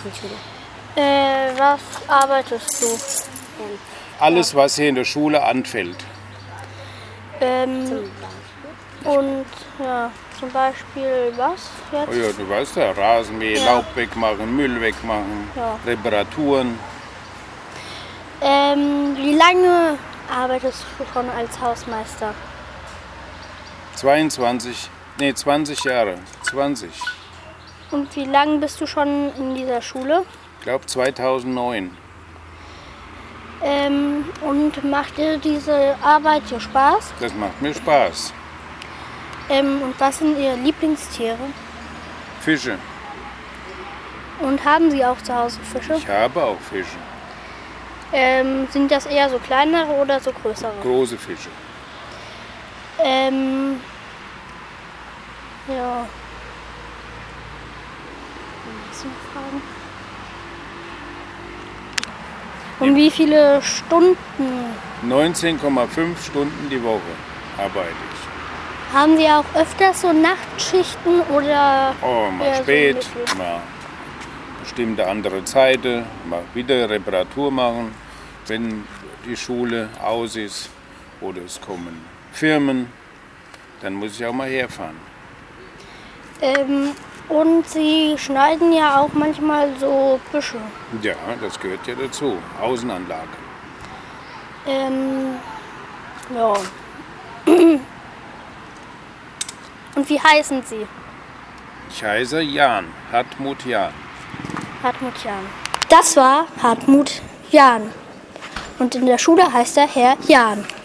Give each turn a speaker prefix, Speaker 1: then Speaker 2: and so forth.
Speaker 1: Schule?
Speaker 2: Was arbeitest du?
Speaker 3: Alles, was hier in der Schule anfällt.
Speaker 2: Und ja, zum Beispiel was jetzt?
Speaker 3: Oh ja, du weißt ja, Rasenmähen,
Speaker 2: Ja.
Speaker 3: Laub wegmachen, Müll wegmachen,
Speaker 2: Ja.
Speaker 3: Reparaturen.
Speaker 2: Wie lange arbeitest du schon als Hausmeister?
Speaker 3: 20 Jahre. 20.
Speaker 2: Und wie lange bist du schon in dieser Schule?
Speaker 3: Ich glaube 2009.
Speaker 2: Und macht dir diese Arbeit hier Spaß?
Speaker 3: Das macht mir Spaß.
Speaker 2: Und was sind Ihre Lieblingstiere?
Speaker 3: Fische.
Speaker 2: Und haben Sie auch zu Hause Fische?
Speaker 3: Ich habe auch Fische.
Speaker 2: Sind das eher so kleinere oder so größere?
Speaker 3: Große Fische.
Speaker 2: Ja. Was noch fragen? Und wie viele Stunden
Speaker 3: 19,5 Stunden die Woche arbeite ich.
Speaker 2: haben Sie auch öfters so Nachtschichten oder
Speaker 3: Oh, mal
Speaker 2: eher so
Speaker 3: spät,
Speaker 2: mittel?
Speaker 3: mal bestimmte andere Zeiten, mal wieder Reparatur machen, wenn die Schule aus ist oder es kommen Firmen, dann muss ich auch mal herfahren.
Speaker 2: Und Sie schneiden ja auch manchmal so Büsche.
Speaker 3: Ja, das gehört ja dazu, Außenanlage.
Speaker 2: Ja. Und wie heißen Sie?
Speaker 3: Ich heiße Jan, Hartmut Jan.
Speaker 2: Hartmut Jahn. Das war Hartmut Jahn. Und in der Schule heißt er Herr Jahn.